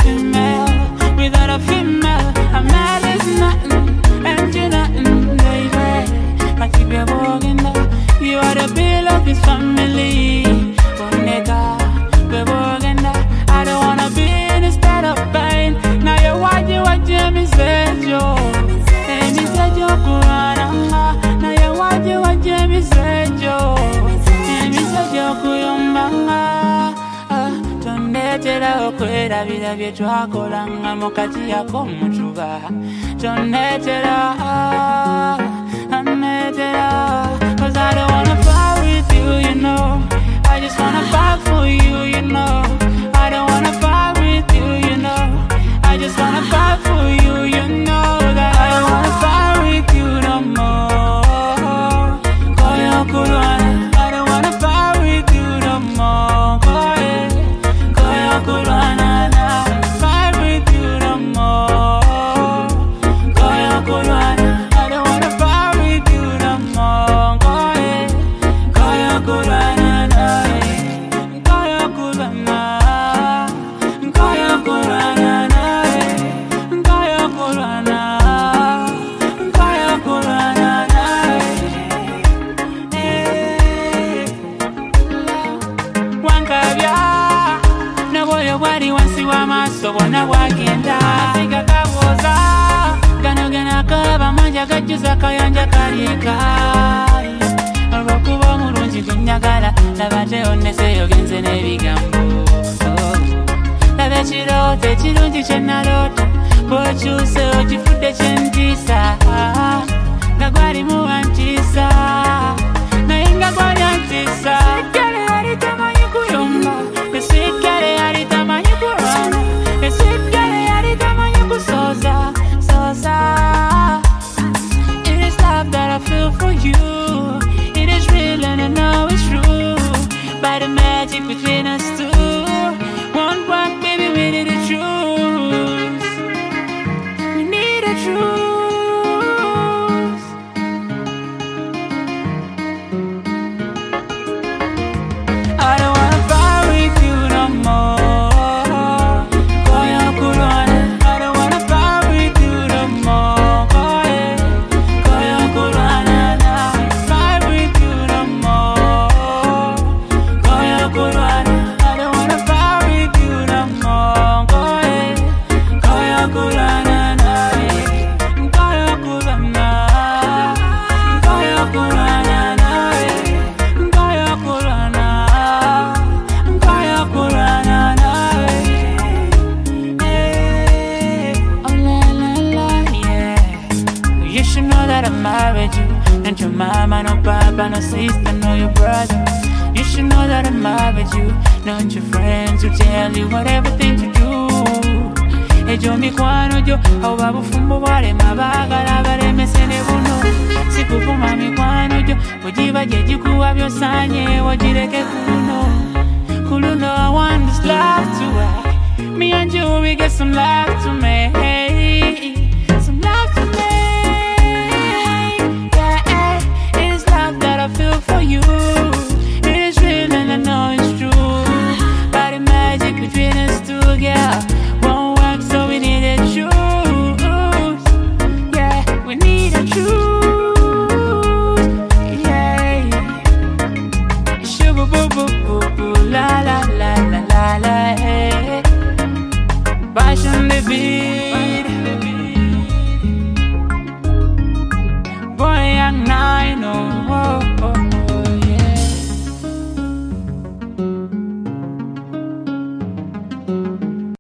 female. Without a female, a man is nothing, and you're nothing, baby. I keep you walking up. You are the bill of his family. Oh, nigga, we're walking up. I don't wanna be in a state of pain. Now you're watching what Jimmy said, yo. And he said, yo, Kurana. Now you're watching what Jimmy said, yo. And he said, yo, Kuyumbanga. Tonetera okwera bira bye twakolanga mukati yako mutuba. Tonetera, cause I don't wanna fight with you, you know. I just wanna fight for you, you know. I don't wanna fight with you, you know. I just wanna fight for you, you know. That I don't wanna fight with you no more. Koyo Kurwana, I don't wanna fight with you no more. Koyo Kurwana, fight with you no more. Koyo Kurwana, I don't wanna fight with you no more. Koyo Kurwana, Koyo Kurwana, Koyo Kurwana, Koyo Kurwana, Koyo Kurwana, Wankabya, naboyo bwali wansi w'amaaso bwonna bwagenda. Amaziga gabwoza, gano genakaba manja gajjuza kayanja kalika. Olw'okuba omulungi gunyagala, laba nte onneseyo genze n'ebigambo. Laba ekirooto ekirungi kye naloota, bw'okyuse ogifudde kye ntiisa. Nga gwalimu wantiisa, naye nga gwali antiisa. Eggale yali tamanyi kuyomba, eggale yali tamanyi kulwana, eggale yali tamanyi kusooza. It is love that I feel for you. It is real and I know it's true. By the magic between us two, one, baby, we need a truth. We need a truth. I don't wanna fight with you no more. Koyo Kurwana, I don't wanna fight with you no more. Koyo Kurwana, fight with you no more. Koyo Kurwana, I don't wanna fight with you no more. Koyo Kurwana, Koyo Kurwana, Koyo Kurwana, Koyo Kurwana, Koyo Kurwana, oh la la la, yeah. You should know that I married you, and your mama, no papa, no sister, no your brother. You should know that I married you, not your friends who tell you what everything to do. Ejo mikwano jo, abo babufumbo bwalema baagala balemese ne buno. Sikuvuma mikwano jo, bwegiba gye gikuwa by'osaanye wagireke ku luno. I want this love to work. Me and you, we get some love to make. Some love to make. Yeah, it is love that I feel for you. It is real and I know it's true. By the magic between us two, girl, won't work, so we need a truth. Yeah, we need a truth. Yeah. Shoo boo boo boo boo, la la la la la la. Passion the beat.